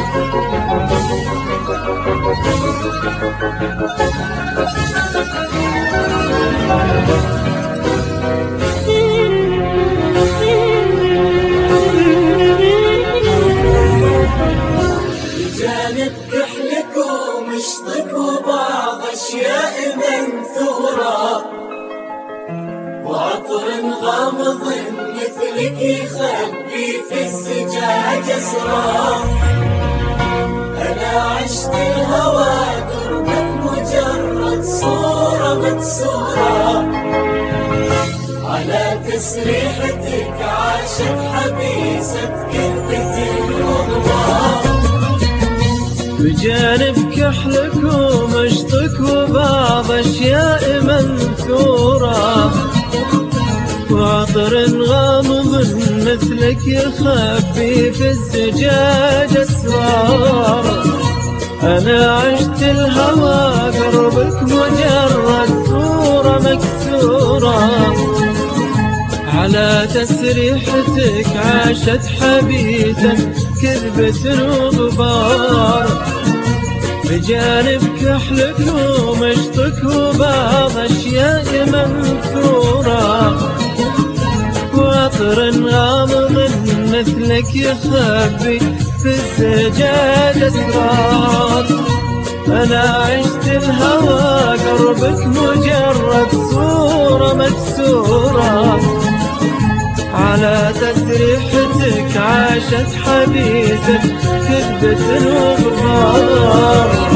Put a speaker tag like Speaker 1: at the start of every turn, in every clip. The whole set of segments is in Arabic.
Speaker 1: بجانب كحلك ومشطك وبعض أشياء منثورة، وعطر غامض مثلك يخبي في الزجاج أسرار. أنا عشت الهوى قربك مجرد صورة مكسورة، على تسريحتك عاشت حبيسة كذبة الغبار.
Speaker 2: بجانب كحلك ومشطك وبعض أشياء منثورة، وعطر غامض مثلك يخبي في الزجاج أسرار. أنا عشت الهوى قربك مجرد صورة مكسورة، على تسريحتك عاشت حبيسة كذبة وغبار. بجانب كحلك ومشطك وبعض أشياء منثورة، وعطر غامض مثلك يخبي في الزجاج أسرار. أنا عشت الهوى قربك مجرد صورة مكسورة، على تسريحتك عاشت حبيسة كذبة وغبار.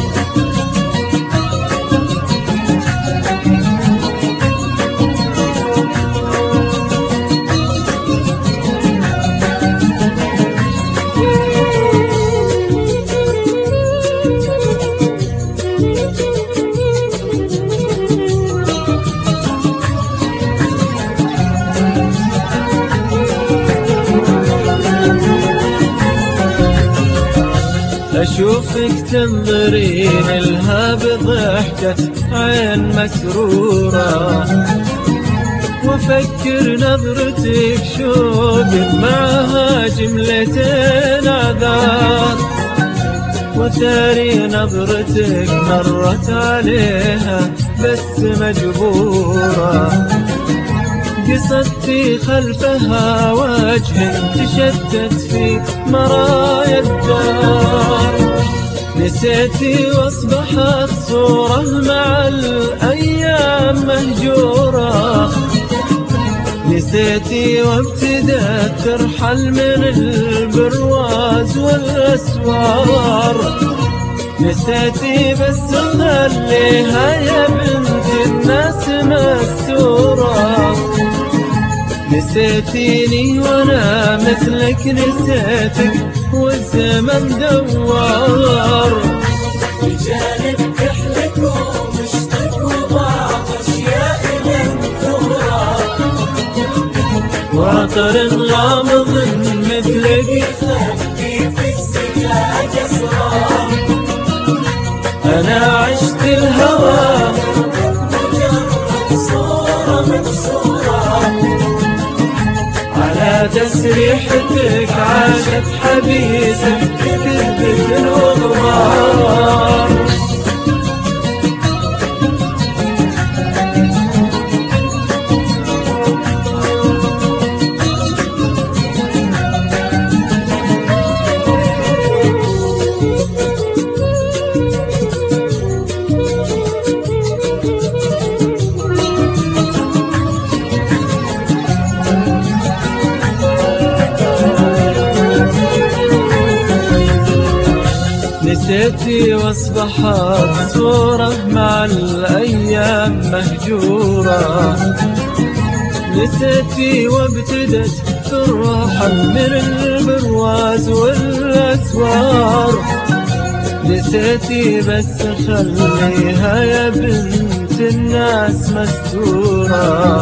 Speaker 2: أشوفك تنظرين لها بضحكة عين مسرورة، وأفكر نظرتك شوق معها جملتين أعذار. وتاري نظرتك مرت عليها بس مجبورة، قصدتي خلفها وجه تشتت في مرايا الدار. نسيتي واصبحت صورة مع الأيام مهجورة، نسيتي وابتدت ترحل من البرواز والأسوار. نسيتي بس خليها يا بنت الناس مستورة، نسيتيني وانا مثلك نسيتك والزمن دوار.
Speaker 1: بجانب كحلك ومشطك وبعض أشياء منثورة،
Speaker 2: وعطر غامض مثلك
Speaker 1: يخبي في الزجاج أسرار.
Speaker 2: أنا عشت الهوى
Speaker 1: مجرد صورة مكسورة،
Speaker 2: على تسريحتك عاشت حبيسة كذبة وغبار. نسيتي واصبحت صورة مع الأيام مهجورة، نسيتي وابتدت ترحل من البرواز والأسوار. نسيتي بس خليها يا بنت الناس مستورة،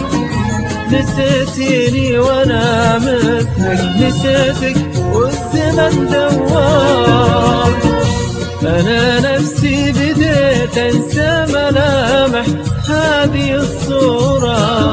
Speaker 2: نسيتيني وانا مثلك نسيتك والزمن دوار. انا نفسي بديت انسى ملامح هذه الصورة،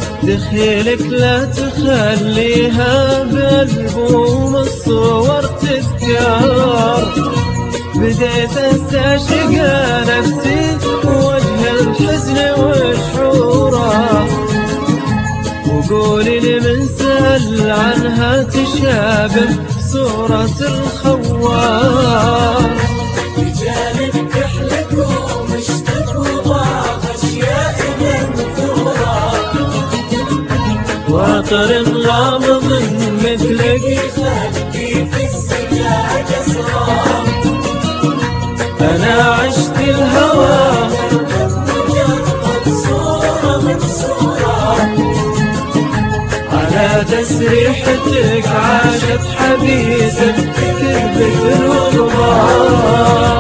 Speaker 2: دخيلك لا تخليها بألبوم الصور اختيار بديت استعشق نفسي وجه الحزن والشعوره، وقولي لمن سأل عنها تشابه صورة الخوار.
Speaker 1: بجانب كحلك ومشتك وضاع أشياء منثورة،
Speaker 2: وعطر غامض مثلك
Speaker 1: يخبي في السجاج أسرار.
Speaker 2: أنا عشت الهوى
Speaker 1: مجرد صورة منصورة،
Speaker 2: على تسريحتك عاشت حبيسة كذبة الغبار.